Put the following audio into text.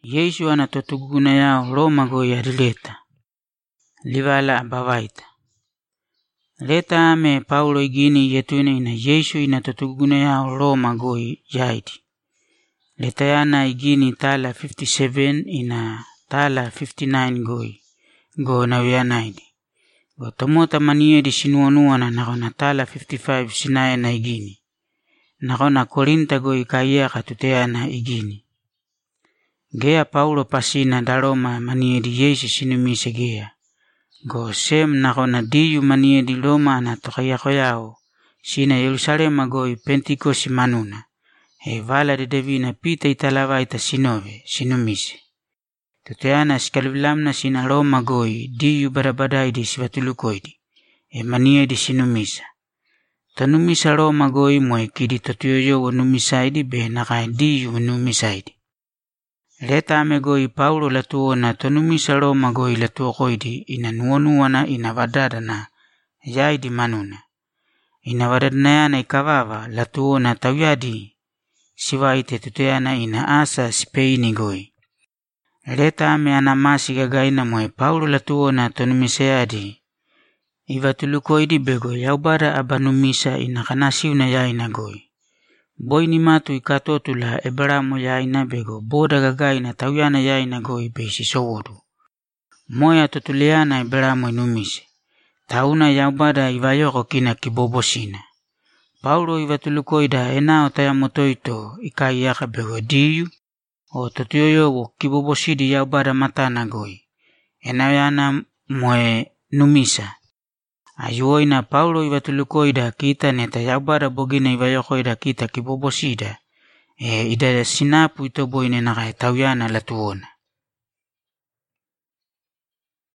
Yesu anatotuguna yao Roma goi arileta. Livala abavaita. Leta ame Paulo igini yetune ina Yesu inatotuguna yao Roma goi jaidi. Leta yana igini tala 57 ina tala 59 goi. Go na wianaidi. Go tomota maniedi sinuanuana nakona tala 55 sinaya na igini. Nakona Korinta goi kaiaka tuteana igini. Gea Paulo pasina daroma maniedi Yesu sinumise gea. Go sem nakona diyu maniedi Roma na tokayako yao. Sina Yerusalema goi Pentikosi manuna. Vala de devina pita italava ita sinove, sinumise. Tuteana skalivilamna sina Roma goi diyu barabadai di sivatulukoidi. Maniedi sinumisa. Tanumisa Roma goi moe kidi totuyoyo wa numisaidi be nakai diyu numisaidi. Leta ame goi Paulo latuona tanumisa Roma goi latuokoidi ina nuonuana ina vadadana yaidi manuna. Ina vadadana yana ikavava latuona tawyadi siwaite tuteana ina asa Spaini goi. Leta ame anamasi gagaina moe Paulo latuona tanumiseadi. Ivatulukoidi bego yaubara abanumisa ina kanasiuna yaina goi. Boi ni matu ikatotula ebaramo yaina bego boda gagaina tawyana yaina goi besi sowodu. Moya totuleana ebaramo inumise. Tauna yaubara ivayoko kina kibobosina. Paulo ivatulukoida enao tayamotoito ikaiaka bego diyu o totuyoyo wo kibobosidi yaubara matana goi. Enayana moe numisa. Ayuoina Paulo ivatulukoida kita neta yaubara bogina ivayokoida kita kibobosida. Ida sinapu ito boine nakai tawyana latuona.